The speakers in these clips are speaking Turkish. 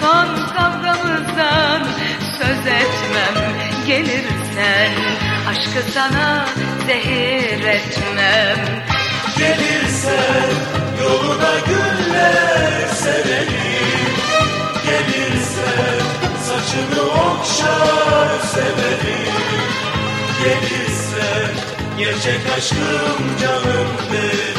son kavgamızdan söz etmem. Gelirsen aşkı sana zehir etmem. Gelirsen yoluna güller sererim. Gelirsen saçını okşar severim. Gelirsen gerçek aşkım canım derim.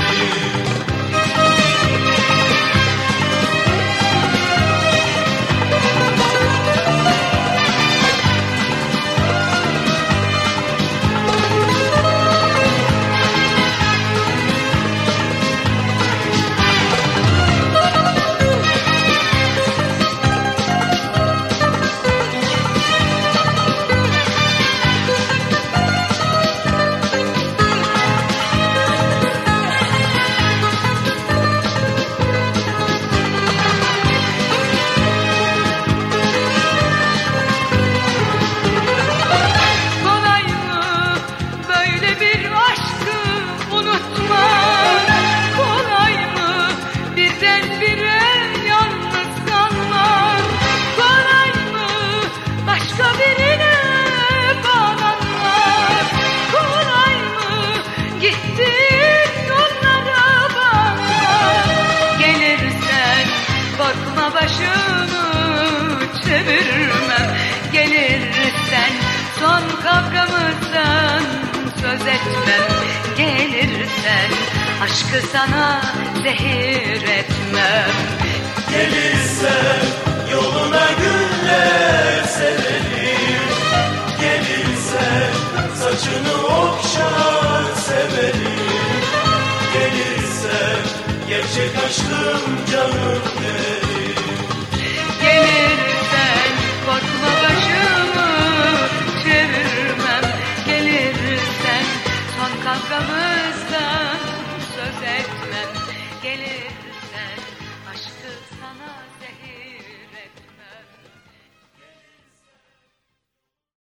Korkma başımı çevirmem. Gelirsen son kavgamızdan söz etmem. Gelirsen aşkı sana zehir etmem. Gelirsen yoluna güller sererim. Gelirsen saçını okşar severim. Gelirsen gerçek aşkım canım derim. Gelirsen korkma başımı çevirmem. Gelirsen son kavgamızdan söz etmem. Gelirsen aşkı sana zehir